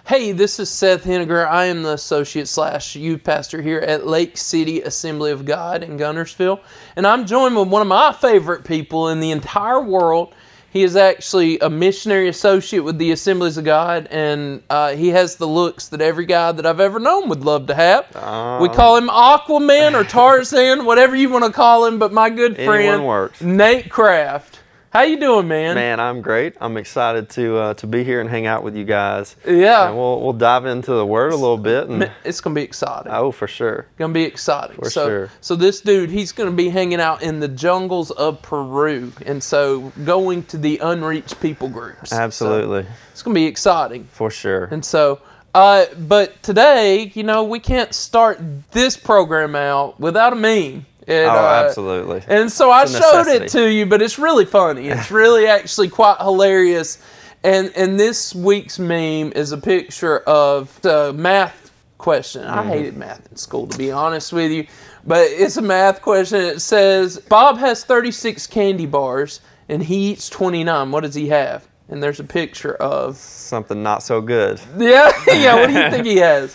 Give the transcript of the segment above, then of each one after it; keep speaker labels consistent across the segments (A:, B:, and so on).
A: Hey, this is Seth Henniger. I am the associate/youth pastor here at Lake City Assembly of God in Guntersville. And I'm joined with one of my favorite people in the entire world. He is actually a missionary associate with the Assemblies of God, and he has the looks that every guy that I've ever known would love to have. We call him Aquaman or Tarzan, whatever you want to call him, but my good friend,
B: works.
A: Nate Craft. How you doing, man?
B: Man, I'm great. I'm excited to be here and hang out with you guys.
A: Yeah.
B: And we'll dive into the Word a little bit. And,
A: it's going to be exciting.
B: oh, for sure.
A: Going to be exciting.
B: For sure.
A: So this dude, he's going to be hanging out in the jungles of Peru. And so going to the unreached people groups.
B: Absolutely.
A: So it's going to be exciting.
B: For sure.
A: And so, but today, we can't start this program out without a meme. And,
B: absolutely.
A: And so I showed it
B: necessity.
A: to you, but it's really funny. It's really actually quite hilarious. And this week's meme is a picture of the math question. I hated math in school, to be honest with you. But it's a math question. It says, Bob has 36 candy bars, and he eats 29. What does he have? And there's a picture of...
B: Something not so good.
A: Yeah, what do you think he has?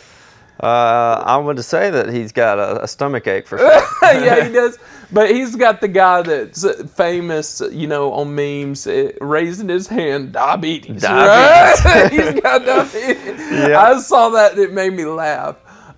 B: I would say that he's got a stomach ache for sure.
A: Yeah, he does. But he's got the guy that's famous, on memes, raising his hand, diabetes. Right? He's got diabetes. Yeah. I saw that and it made me laugh.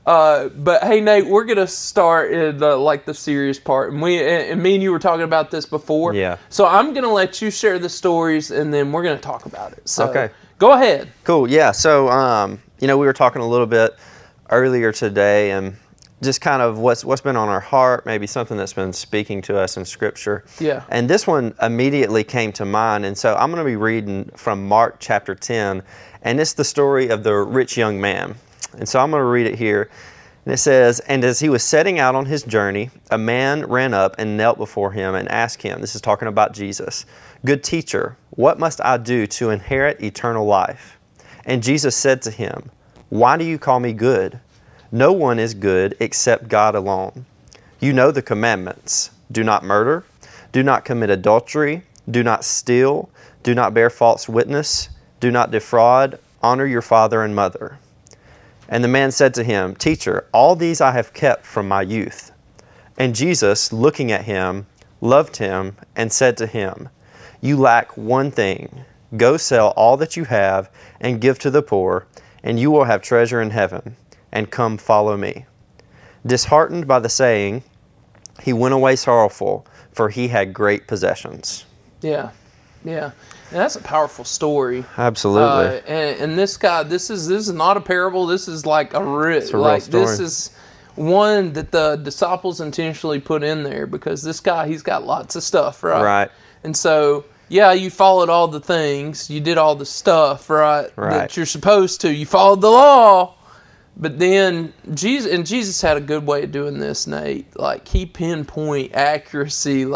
A: But hey, Nate, we're going to start in the serious part. And me and you were talking about this before.
B: Yeah.
A: So I'm going to let you share the stories and then we're going to talk about it. So
B: okay.
A: Go ahead.
B: Cool. Yeah. So, we were talking a little bit earlier today and just kind of what's been on our heart, maybe something that's been speaking to us in Scripture.
A: Yeah.
B: And this one immediately came to mind. And so I'm going to be reading from Mark chapter 10, and it's the story of the rich young man. And so I'm going to read it here. And it says, "And as he was setting out on his journey, a man ran up and knelt before him and asked him," this is talking about Jesus, "Good teacher, what must I do to inherit eternal life?" And Jesus said to him, "Why do you call me good? No one is good except God alone. You know the commandments. Do not murder. Do not commit adultery. Do not steal. Do not bear false witness. Do not defraud. Honor your father and mother." And the man said to him, "Teacher, all these I have kept from my youth." And Jesus, looking at him, loved him and said to him, "You lack one thing. Go sell all that you have and give to the poor, and you will have treasure in heaven, and come follow me." Disheartened by the saying, he went away sorrowful, for he had great possessions.
A: Yeah. And that's a powerful story.
B: Absolutely.
A: And this guy, this is not a parable. This is like a real story. This is one that the disciples intentionally put in there because this guy, he's got lots of stuff, right?
B: Right.
A: And so, yeah, you followed all the things. You did all the stuff, right? That you're supposed to. You followed the law. But then Jesus had a good way of doing this, Nate. Like, he pinpoint accuracy,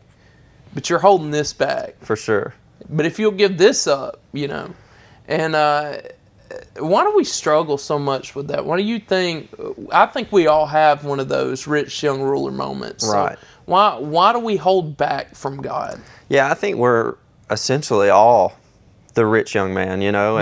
A: but you're holding this back.
B: For sure.
A: But if you'll give this up, And why do we struggle so much with that? What do you think? I think we all have one of those rich young ruler moments.
B: Right.
A: So why do we hold back from God?
B: Yeah, I think we're essentially all the rich young man,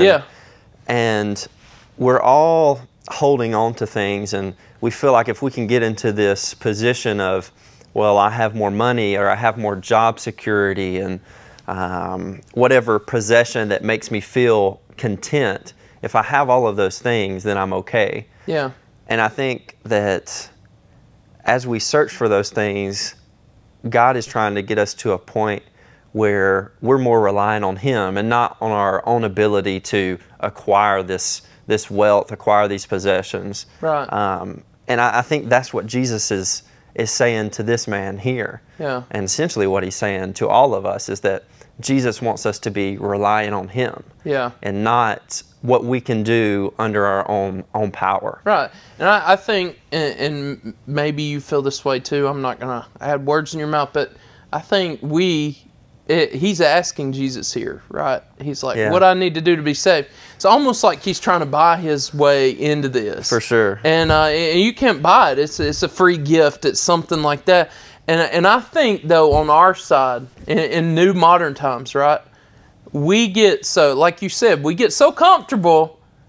B: And we're all holding on to things, and we feel like if we can get into this position of, well, I have more money or I have more job security and whatever possession that makes me feel content, if I have all of those things, then I'm okay.
A: Yeah.
B: And I think that as we search for those things, God is trying to get us to a point where we're more reliant on Him and not on our own ability to acquire this wealth, acquire these possessions.
A: Right.
B: And I think that's what Jesus is saying to this man here.
A: Yeah.
B: And essentially what He's saying to all of us is that Jesus wants us to be reliant on Him. Yeah. And not what we can do under our own power.
A: Right. And I think, and maybe you feel this way too, I'm not going to add words in your mouth, but I think He's asking Jesus here, right? He's like, what I need to do to be saved. It's almost like He's trying to buy His way into this.
B: For sure.
A: And you can't buy it. It's a free gift. It's something like that. And I think, though, on our side, in new modern times, right, we get so, like you said, we get so comfortable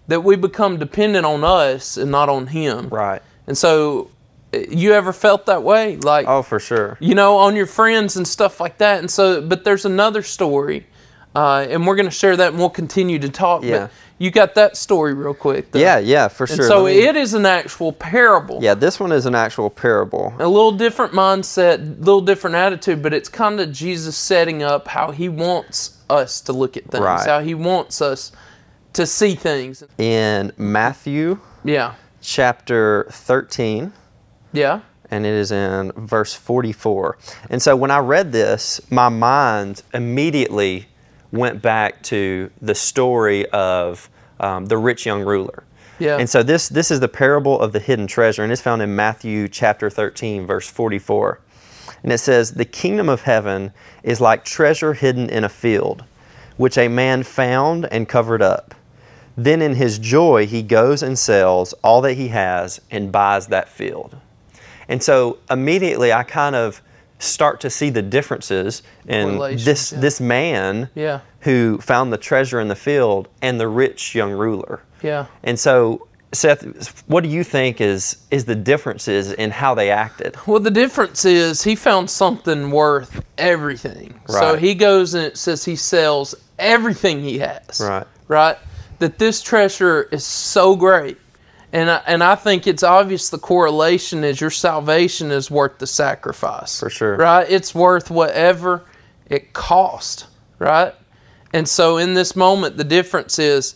A: that we become dependent on us and not on Him.
B: Right.
A: And so, you ever felt that way? Like,
B: Oh, for sure.
A: on your friends and stuff like that. And so, but there's another story, and we're going to share that, and we'll continue to talk.
B: Yeah.
A: But you got that story real quick, though.
B: Yeah, for
A: And
B: sure.
A: so it is an actual parable.
B: Yeah, this one is an actual parable.
A: A little different mindset, a little different attitude, but it's kind of Jesus setting up how He wants us to look at things,
B: Right.
A: how He wants us to see things.
B: In Matthew
A: Yeah.
B: chapter 13,
A: Yeah.
B: and it is in verse 44. And so when I read this, my mind immediately went back to the story of the rich young ruler.
A: Yeah.
B: And so this is the parable of the hidden treasure, and it's found in Matthew chapter 13, verse 44. And it says, "The kingdom of heaven is like treasure hidden in a field, which a man found and covered up. Then in his joy he goes and sells all that he has and buys that field." And so immediately I kind of start to see the differences in
A: Correlations,
B: this man
A: Yeah.
B: who found the treasure in the field and the rich young ruler.
A: Yeah.
B: And so, Seth, what do you think is the differences in how they acted?
A: Well, the difference is he found something worth everything. So
B: Right.
A: he goes and it says he sells everything he has.
B: Right.
A: Right? That this treasure is so great. And I think it's obvious the correlation is your salvation is worth the sacrifice.
B: For sure.
A: Right? It's worth whatever it cost. Right? And so in this moment, the difference is,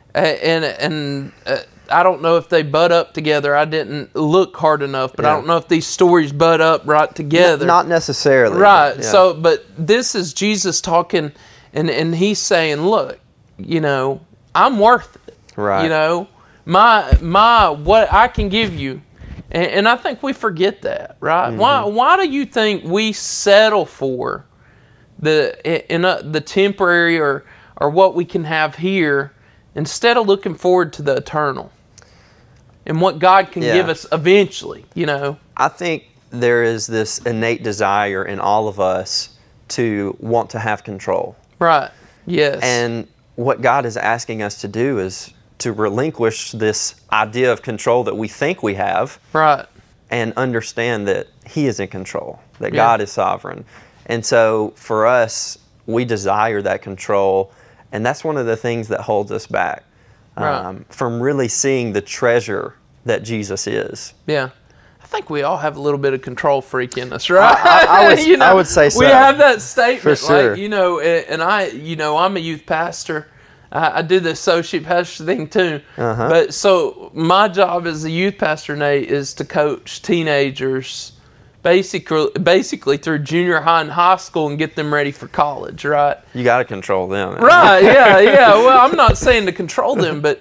A: and I don't know if they butt up together. I didn't look hard enough, but I
B: Yeah.
A: don't know if these stories butt up right together.
B: Not necessarily.
A: Right.
B: Yeah.
A: So, but this is Jesus talking, and He's saying, look, I'm worth it.
B: Right.
A: My what I can give you, and I think we forget that, right?
B: Mm-hmm.
A: Why do you think we settle for the temporary or what we can have here instead of looking forward to the eternal and what God can give us eventually?
B: I think there is this innate desire in all of us to want to have control.
A: Right. Yes.
B: And what God is asking us to do is to relinquish this idea of control that we think we have,
A: right.
B: and understand that He is in control, that
A: Yeah.
B: God is sovereign. And so for us, we desire that control, and that's one of the things that holds us back
A: Right.
B: from really seeing the treasure that Jesus is.
A: Yeah. I think we all have a little bit of control freak in us, right?
B: I would say so.
A: We have that statement,
B: For sure.
A: like, and I'm a youth pastor. I do the associate pastor thing too.
B: Uh-huh.
A: But so my job as a youth pastor, Nate, is to coach teenagers basically through junior high and high school and get them ready for college, right?
B: You got to control them.
A: Right, yeah. Well, I'm not saying to control them, but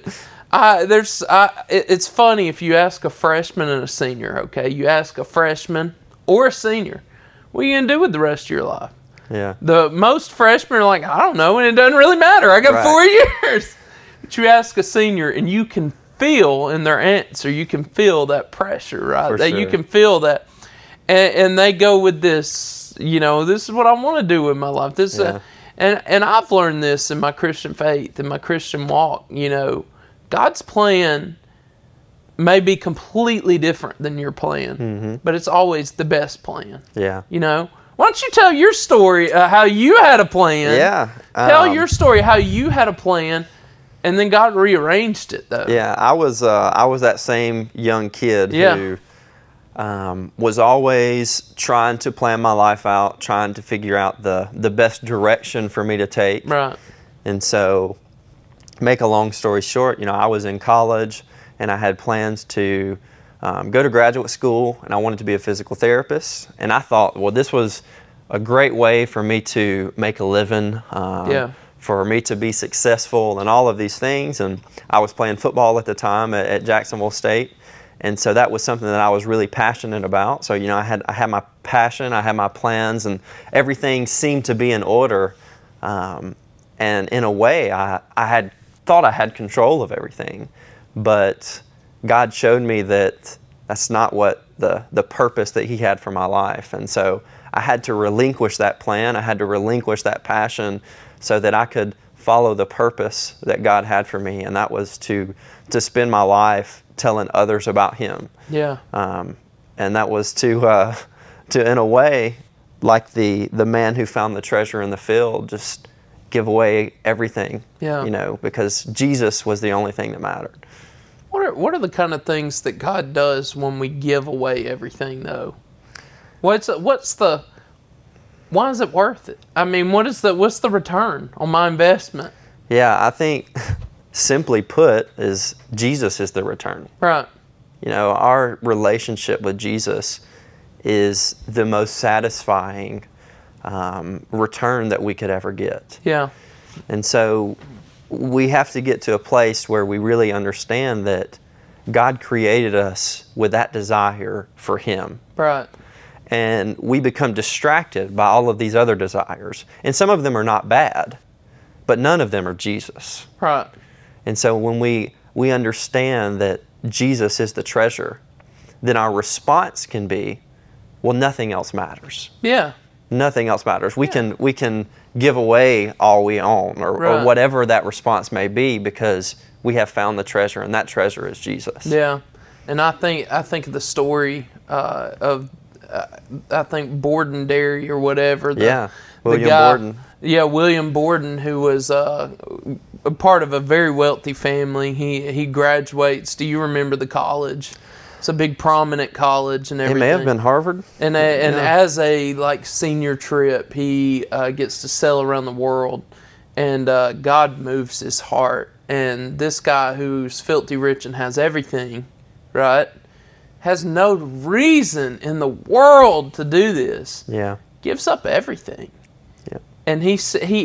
A: it's funny if you ask a freshman and a senior, okay? You ask a freshman or a senior, what are you going to do with the rest of your life?
B: Yeah.
A: The most freshmen are like, I don't know, and it doesn't really matter. I got
B: Right.
A: 4 years. But you ask a senior, and you can feel in their answer, you can feel that pressure, right?
B: For
A: That you
B: sure.
A: can feel that. And they go with this, this is what I want to do with my life. This,
B: Yeah.
A: and I've learned this in my Christian faith, in my Christian walk. God's plan may be completely different than your plan, but it's always the best plan.
B: Yeah.
A: Why don't you tell your story, how you had a plan?
B: Yeah.
A: Tell your story, how you had a plan, and then God rearranged it, though.
B: Yeah, I was that same young kid
A: Yeah.
B: who was always trying to plan my life out, trying to figure out the best direction for me to take.
A: Right.
B: And so, make a long story short, I was in college and I had plans to go to graduate school, and I wanted to be a physical therapist. And I thought, well, this was a great way for me to make a living, for me to be successful and all of these things. And I was playing football at the time at Jacksonville State. And so that was something that I was really passionate about. So, I had my passion, I had my plans, and everything seemed to be in order. And in a way, I had thought I had control of everything. But God showed me that that's not what the purpose that He had for my life. And so I had to relinquish that plan. I had to relinquish that passion so that I could follow the purpose that God had for me, and that was to spend my life telling others about Him.
A: Yeah.
B: And that was to in a way, like the man who found the treasure in the field, just give away everything.
A: Yeah.
B: You know, because Jesus was the only thing that mattered.
A: What are the kind of things that God does when we give away everything, though? Why is it worth it? I mean, what's the return on my investment?
B: Yeah, I think simply put is Jesus is the return.
A: Right.
B: You know, our relationship with Jesus is the most satisfying return that we could ever get.
A: Yeah.
B: And so we have to get to a place where we really understand that God created us with that desire for Him.
A: Right.
B: And we become distracted by all of these other desires. And some of them are not bad, but none of them are Jesus.
A: Right.
B: And so when we understand that Jesus is the treasure, then our response can be, well, nothing else matters.
A: Yeah.
B: Nothing else matters. We can give away all we own or whatever that response may be, because we have found the treasure, and that treasure is Jesus.
A: Yeah. And I think of the story of I think Borden Dairy or whatever.
B: William Borden.
A: Yeah, William Borden, who was a part of a very wealthy family. He graduates. Do you remember the college? It's a big prominent college and everything.
B: It may have been Harvard.
A: And as a senior trip, he gets to sail around the world, and God moves his heart. And this guy who's filthy rich and has everything, right, has no reason in the world to do this.
B: Yeah.
A: Gives up everything.
B: Yeah.
A: And he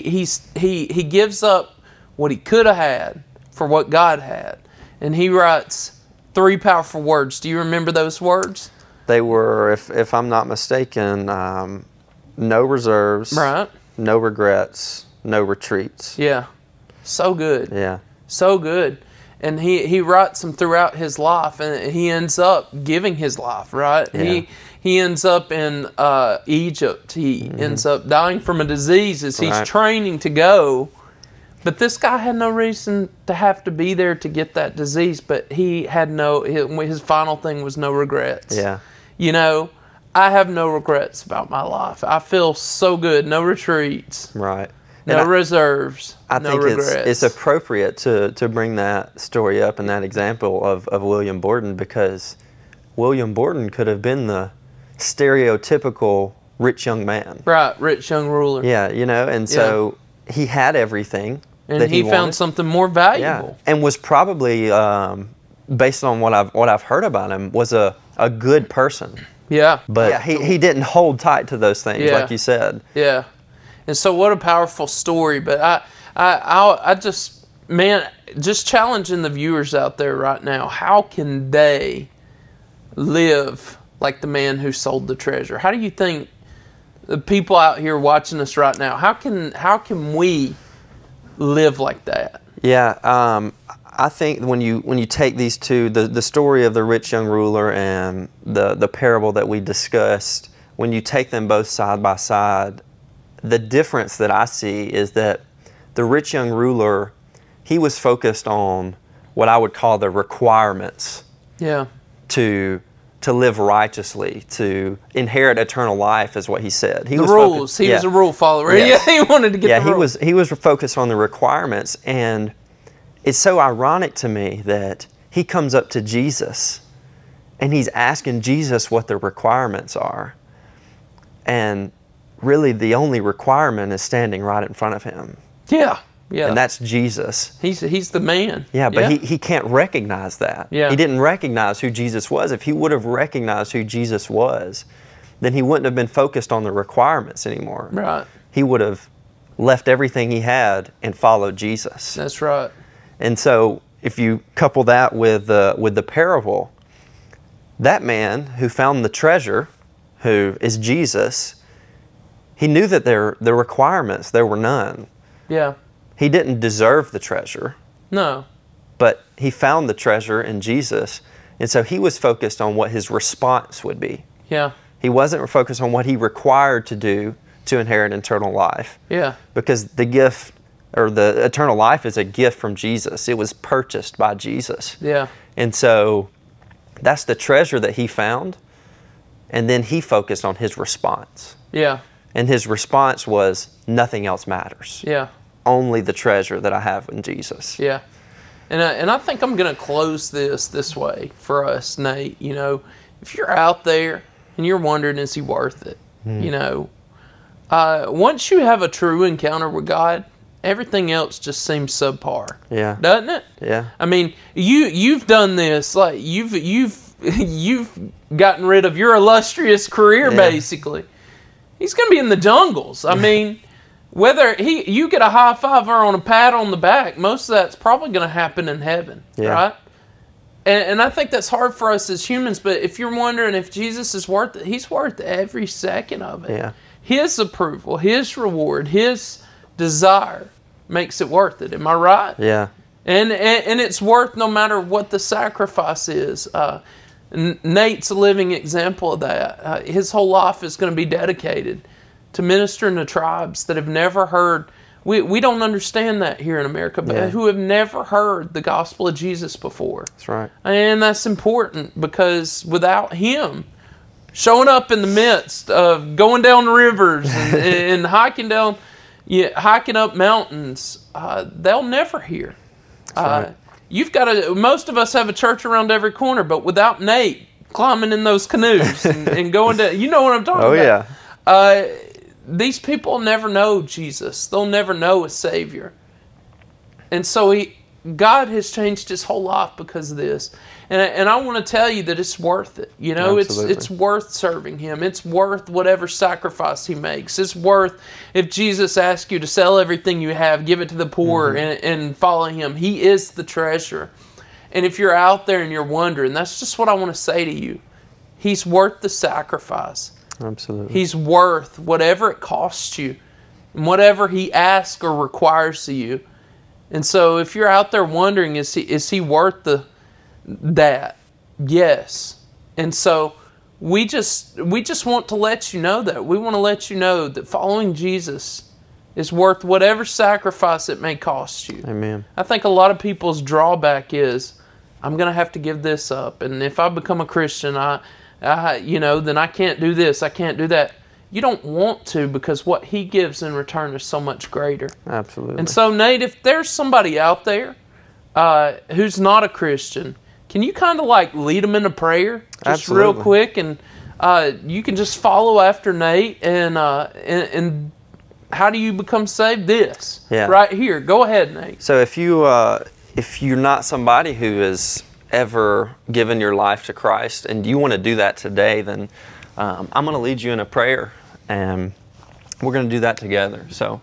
A: gives up what he could have had for what God had. And he writes 3 powerful words. Do you remember those words?
B: They were, if I'm not mistaken, no reserves,
A: Right.
B: no regrets, no retreats.
A: Yeah. So good.
B: Yeah.
A: So good. And he writes them throughout his life, and he ends up giving his life, right?
B: Yeah.
A: He ends up in Egypt. He ends up dying from a disease as he's training to go. But this guy had no reason to have to be there to get that disease, but he had his final thing was no regrets.
B: Yeah.
A: You know, I have no regrets about my life. I feel so good. No retreats.
B: Right.
A: No reserves.
B: I
A: no
B: think
A: regrets.
B: it's appropriate to bring that story up and that example of William Borden, because William Borden could have been the stereotypical rich young man.
A: Right, rich young ruler.
B: Yeah, you know, and so he had everything.
A: And
B: that
A: he found
B: wanted.
A: something more valuable.
B: Yeah, and was probably, based on what I've heard about him, was a good person.
A: Yeah.
B: But he didn't hold tight to those things, like you said.
A: Yeah. And so what a powerful story. But I just challenging the viewers out there right now, how can they live like the man who sold the treasure? How do you think the people out here watching us right now, how can we live like that?
B: Yeah, I think when you take these two, the story of the rich young ruler and the parable that we discussed, when you take them both side by side, the difference that I see is that the rich young ruler, he was focused on what I would call the requirements.
A: Yeah.
B: To live righteously, to inherit eternal life, is what he said.
A: The rules. He was a rule follower.
B: Yes.
A: Yeah, he wanted to get the rules.
B: He was focused on the requirements, and it's so ironic to me that he comes up to Jesus and he's asking Jesus what the requirements are. And really the only requirement is standing right in front of him.
A: Yeah. Yeah.
B: And that's Jesus.
A: He's the man.
B: Yeah, but he can't recognize that.
A: Yeah.
B: He didn't recognize who Jesus was. If he would have recognized who Jesus was, then he wouldn't have been focused on the requirements anymore.
A: Right.
B: He would have left everything he had and followed Jesus.
A: That's right.
B: And so if you couple that with the parable, that man who found the treasure, who is Jesus, he knew that the requirements, there were none.
A: Yeah.
B: He didn't deserve the treasure.
A: No.
B: But he found the treasure in Jesus, and so he was focused on what his response would be.
A: Yeah.
B: He wasn't focused on what he required to do to inherit eternal life.
A: Yeah.
B: Because the gift or the eternal life is a gift from Jesus. It was purchased by Jesus.
A: Yeah.
B: And so that's the treasure that he found. And then he focused on his response.
A: Yeah.
B: And his response was, nothing else matters.
A: Yeah.
B: Only the treasure that I have in Jesus.
A: Yeah. And I think I'm going to close this way for us, Nate. You know, if you're out there and you're wondering, is he worth it? You know, once you have a true encounter with God, everything else just seems subpar.
B: Yeah.
A: Doesn't it?
B: Yeah.
A: I mean, you've done this, like you've gotten rid of your illustrious career, basically. He's going to be in the jungles. I mean, whether you get a high five or on a pat on the back, most of that's probably going to happen in heaven, right? And I think that's hard for us as humans, but if you're wondering if Jesus is worth it, he's worth every second of it.
B: Yeah.
A: His approval, his reward, his desire makes it worth it. Am I right?
B: Yeah.
A: And it's worth no matter what the sacrifice is. Nate's a living example of that. His whole life is going to be dedicated to ministering to tribes that have never heard. We don't understand that here in America, but who have never heard the gospel of Jesus before.
B: That's right.
A: And that's important because without him showing up in the midst of going down rivers and hiking up mountains, they'll never hear.
B: Right.
A: You've got to. Most of us have a church around every corner, but without Nate climbing in those canoes and going to, you know what I'm talking about.
B: Oh yeah.
A: These people never know Jesus. They'll never know a Savior. And so God has changed his whole life because of this. And I want to tell you that it's worth it. You know, it's worth serving him. It's worth whatever sacrifice he makes. It's worth if Jesus asks you to sell everything you have, give it to the poor, and follow him. He is the treasure. And if you're out there and you're wondering, that's just what I want to say to you. He's worth the sacrifice.
B: Absolutely.
A: He's worth whatever it costs you and whatever he asks or requires of you. And so if you're out there wondering, is he worth that? Yes. And so we just want to let you know that. We want to let you know that following Jesus is worth whatever sacrifice it may cost you.
B: Amen.
A: I think a lot of people's drawback is, I'm going to have to give this up. And if I become a Christian, then I can't do this, I can't do that. You don't want to, because what he gives in return is so much greater.
B: Absolutely.
A: And so, Nate, if there's somebody out there who's not a Christian, can you kind of like lead them in a prayer? Just
B: Absolutely.
A: real quick, and you can just follow after Nate, and how do you become saved? Right here. Go ahead, Nate.
B: So if you're not somebody who has ever given your life to Christ and you want to do that today, then I'm going to lead you in a prayer, and we're going to do that together. So,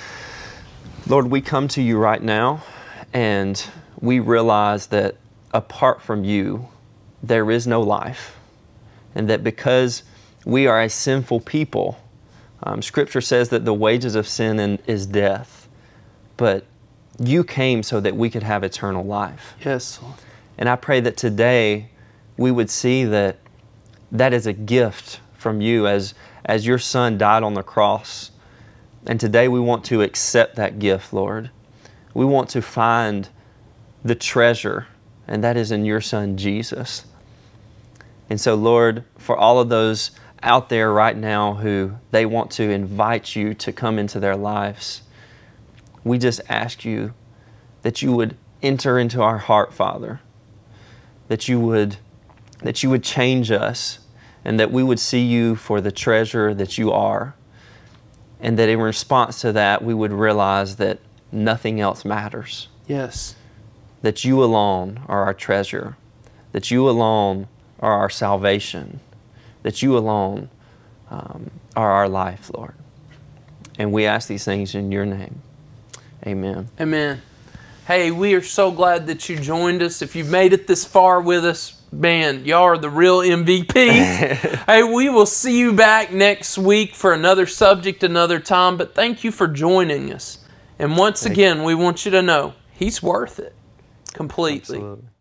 B: Lord, we come to you right now, and we realize that apart from you, there is no life, and that because we are a sinful people, Scripture says that the wages of sin is death, but you came so that we could have eternal life.
A: Yes.
B: And I pray that today we would see that is a gift from you as your Son died on the cross. And today we want to accept that gift, Lord. We want to find the treasure, and that is in your Son, Jesus. And so, Lord, for all of those out there right now who they want to invite you to come into their lives, we just ask you that you would enter into our heart, Father, that you would change us, and that we would see you for the treasure that you are, and that in response to that, we would realize that nothing else matters.
A: Yes.
B: That you alone are our treasure, that you alone are our salvation, that you alone are our life, Lord. And we ask these things in your name. Amen.
A: Amen. Hey, we are so glad that you joined us. If you've made it this far with us, man, y'all are the real MVPs. Hey, we will see you back next week for another subject, another time. But thank you for joining us. And once again, we want you to know He's worth it completely.
B: Absolutely.